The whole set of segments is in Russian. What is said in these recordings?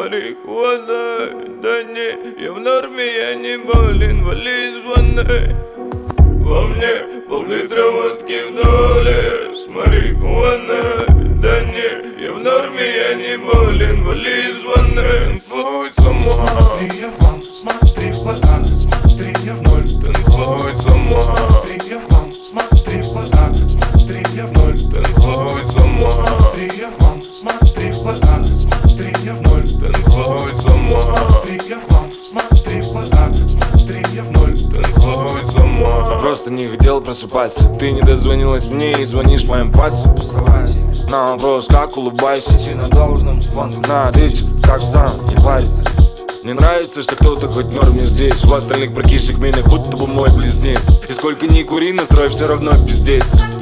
марихуаной. Да не, я в норме, я не болен, вали звони. Во мне пол-литра водки в доле с марихуаной. Да не, я в норме, я не болен, вали звони. Танцуй сама. Смотри, я в хлам, смотри в глаза, смотри, я в ноль. Танцуй сама. Смотри, я в хлам, смотри в глаза, смотри, я в ноль. Танцуй сама. Смотри, я в хлам, смотри в глаза, смотри, я в ноль. Танцуй сама. Смотри, я в хлам, смотри в глаза, смотри, я в ноль. Танцуй сама. Просто не хотел просыпаться. Ты не дозвонилась мне и звонишь моим пальцем. На вопрос, как улыбайся, на должном спонту. На речь, как сам, не парится. Мне нравится, что кто-то хоть в норме здесь. У остальных прокисших минах будто бы мой близнец. И сколько ни кури, настрой все равно пиздец.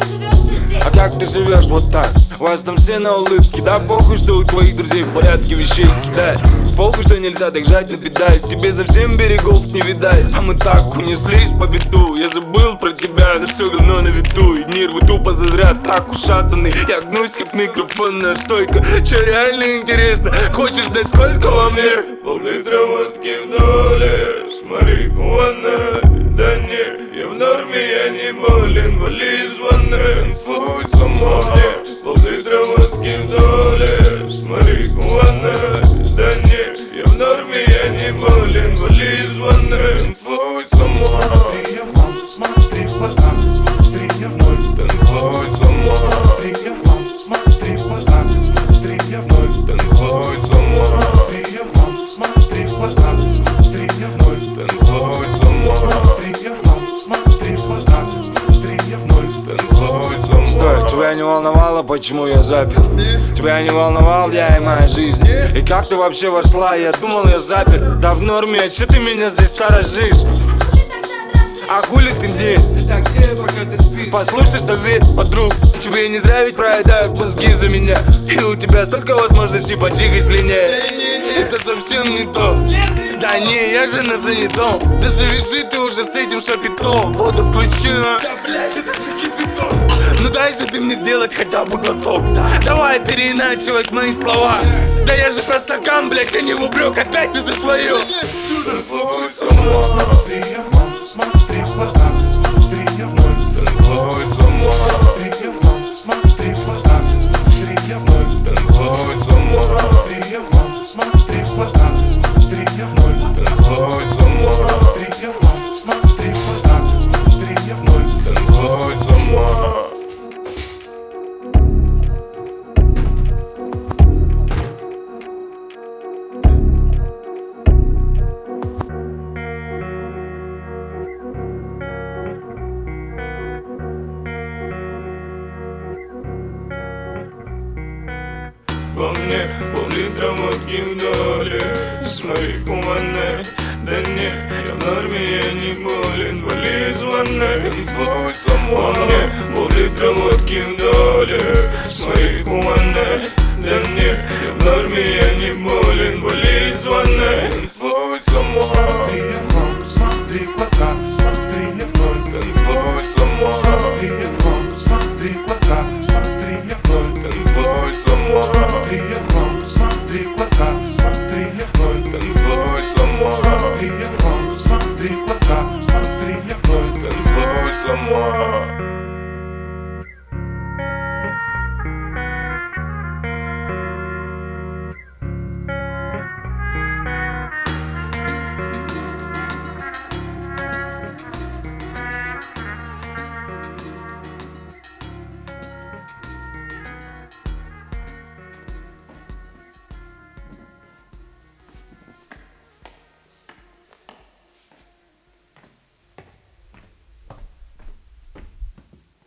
А как ты живешь вот так? У вас там все на улыбке. Да похуй, что у твоих друзей в порядке вещей кидать. Похуй, что нельзя так жать на педаль. Тебе совсем берегов не видать. А мы так унеслись по беду. Я забыл про тебя, но все равно на виду. И нервы тупо зазря так ушатаны. Я гнусь как микрофонная стойка. Че реально интересно? Хочешь знать сколько во мне? Пол-литра водки в доле с марихуаной. Да не, я в норме, я не болен, вали звони. Танцуй сама. Пол-литра водки в доле с марихуаной. Да не, я в норме, я не болен, вали звони. Танцуй сама. Смотри, я в хлам, смотри в глаза, смотри, я в ноль. Танцуй сама. Смотри, я в хлам, смотри в глаза, смотри, я в ноль. Танцуй сама. Смотри, я в хлам, смотри в глаза, смотри, я в ноль. Танцуй сама. Смотри, я в хлам, смотри в глаза, смотри, я в ноль. Танцуй сама. Стой, тебя не волновало, почему я запил? Тебя не волновал я и моя жизнь. И как ты вообще вошла? Я думал, я запер. Да в норме, а чё ты меня здесь сторожишь? А хули ты где? Так где, пока ты спишь? Послушай совет, подруг. Тебе не зря ведь проедают мозги за меня. И у тебя столько возможностей поджигать слиняет. Это совсем не то. Да не, я же на занятом. Да завяжи ты уже с этим шапитом. Воду включи, а? Да блять, это же кипяток. Ну дай же ты мне сделать хотя бы глоток. Давай переиначивать мои слова. Да я же про стакан, блять, а не в упрек. Опять ты за свое. Танцуй сама. Смотри, я в хлам, смотри в глаза, смотри, я в ноль. Танцуй сама. Смотри, я в хлам, смотри в глаза, смотри, я в ноль. Танцуй сама. Смотри, я в хлам, смотри в глаза, смотри, я в ноль. Танцуй сама. Смотри, я в хлам, смотри в глаза, смотри, я в ноль. Танцуй сама. Во мне пол-литра водки в доле с марихуаной. Да не, я в норме, я не болен, вали звони. Танцуй сама. Во мне пол-литра водки в доле с марихуаной. Да не, я в норме, я не болен, вали